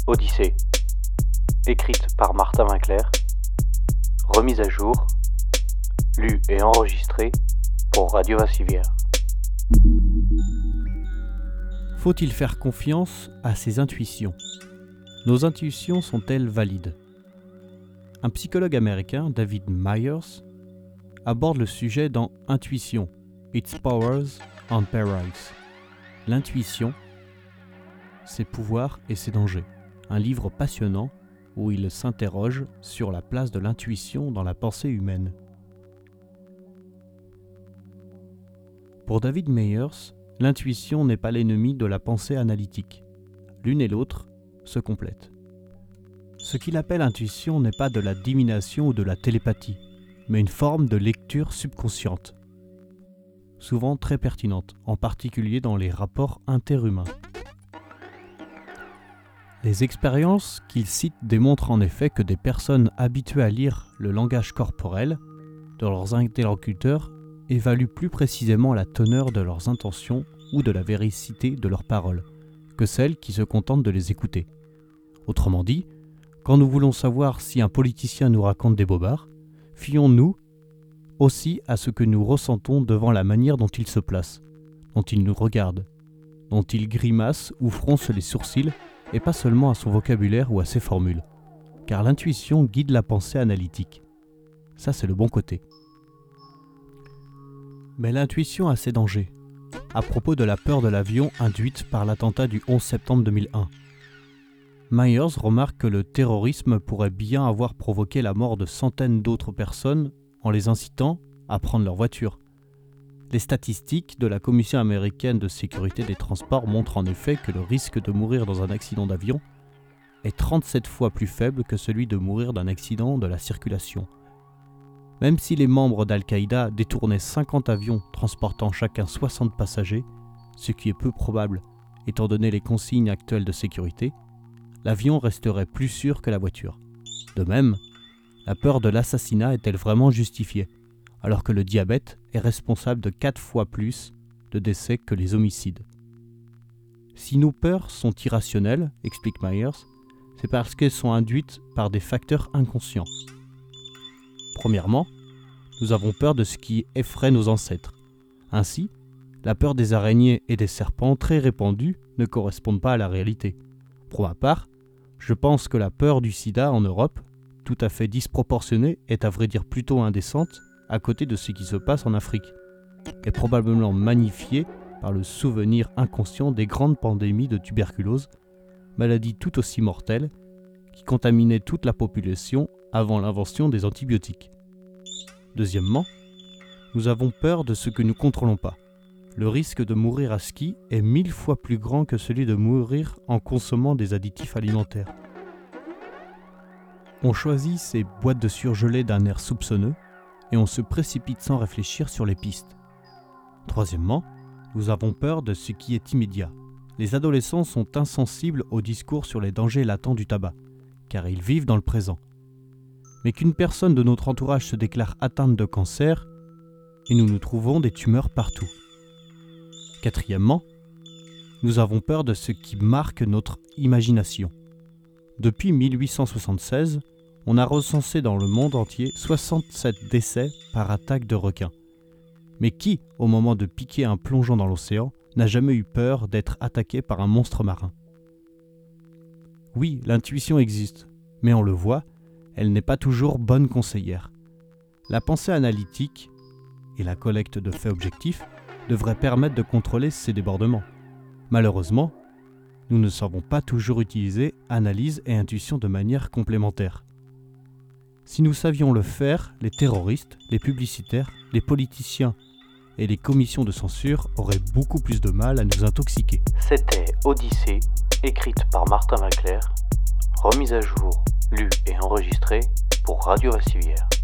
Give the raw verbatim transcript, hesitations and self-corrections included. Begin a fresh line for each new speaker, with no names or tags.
Odyssée, écrite par Martin Winkler, remise à jour, lue et enregistrée pour Radio Vassivière.
Faut-il faire confiance à ses intuitions ? Nos intuitions sont-elles valides ? Un psychologue américain, David Myers, aborde le sujet dans Intuition, Its Powers and Perils. L'intuition, ses pouvoirs et ses dangers. Un livre passionnant où il s'interroge sur la place de l'intuition dans la pensée humaine. Pour David Myers, l'intuition n'est pas l'ennemi de la pensée analytique. L'une et l'autre se complètent. Ce qu'il appelle intuition n'est pas de la divination ou de la télépathie, mais une forme de lecture subconsciente, souvent très pertinente, en particulier dans les rapports interhumains. Les expériences qu'il cite démontrent en effet que des personnes habituées à lire le langage corporel de leurs interlocuteurs évaluent plus précisément la teneur de leurs intentions ou de la véracité de leurs paroles que celles qui se contentent de les écouter. Autrement dit, quand nous voulons savoir si un politicien nous raconte des bobards, fions-nous aussi à ce que nous ressentons devant la manière dont il se place, dont il nous regarde, dont il grimace ou fronce les sourcils, et pas seulement à son vocabulaire ou à ses formules. Car l'intuition guide la pensée analytique. Ça, c'est le bon côté. Mais l'intuition a ses dangers. À propos de la peur de l'avion induite par l'attentat du onze septembre deux mille un. Myers remarque que le terrorisme pourrait bien avoir provoqué la mort de centaines d'autres personnes en les incitant à prendre leur voiture. Les statistiques de la Commission américaine de sécurité des transports montrent en effet que le risque de mourir dans un accident d'avion est trente-sept fois plus faible que celui de mourir d'un accident de la circulation. Même si les membres d'Al-Qaïda détournaient cinquante avions transportant chacun soixante passagers, ce qui est peu probable étant donné les consignes actuelles de sécurité, l'avion resterait plus sûr que la voiture. De même, la peur de l'assassinat est-elle vraiment justifiée, alors que le diabète est responsable de quatre fois plus de décès que les homicides. Si nos peurs sont irrationnelles, explique Myers, c'est parce qu'elles sont induites par des facteurs inconscients. Premièrement, nous avons peur de ce qui effraie nos ancêtres. Ainsi, la peur des araignées et des serpents très répandus ne correspondent pas à la réalité. Pour ma part, je pense que la peur du sida en Europe, tout à fait disproportionnée, est à vrai dire plutôt indécente à côté de ce qui se passe en Afrique, et probablement magnifiée par le souvenir inconscient des grandes pandémies de tuberculose, maladie tout aussi mortelle, qui contaminait toute la population avant l'invention des antibiotiques. Deuxièmement, nous avons peur de ce que nous ne contrôlons pas. Le risque de mourir à ski est mille fois plus grand que celui de mourir en consommant des additifs alimentaires. On choisit ces boîtes de surgelés d'un air soupçonneux et on se précipite sans réfléchir sur les pistes. Troisièmement, nous avons peur de ce qui est immédiat. Les adolescents sont insensibles au discours sur les dangers latents du tabac, car ils vivent dans le présent. Mais qu'une personne de notre entourage se déclare atteinte de cancer, et nous nous trouvons des tumeurs partout. Quatrièmement, nous avons peur de ce qui marque notre imagination. Depuis mille huit cent soixante-seize, on a recensé dans le monde entier soixante-sept décès par attaque de requins. Mais qui, au moment de piquer un plongeon dans l'océan, n'a jamais eu peur d'être attaqué par un monstre marin ? Oui, l'intuition existe, mais on le voit, elle n'est pas toujours bonne conseillère. La pensée analytique et la collecte de faits objectifs devraient permettre de contrôler ces débordements. Malheureusement, nous ne savons pas toujours utiliser analyse et intuition de manière complémentaire. Si nous savions le faire, les terroristes, les publicitaires, les politiciens et les commissions de censure auraient beaucoup plus de mal à nous intoxiquer.
C'était Odyssée, écrite par Martin Winkler, remise à jour, lue et enregistrée pour Radio Vassivière.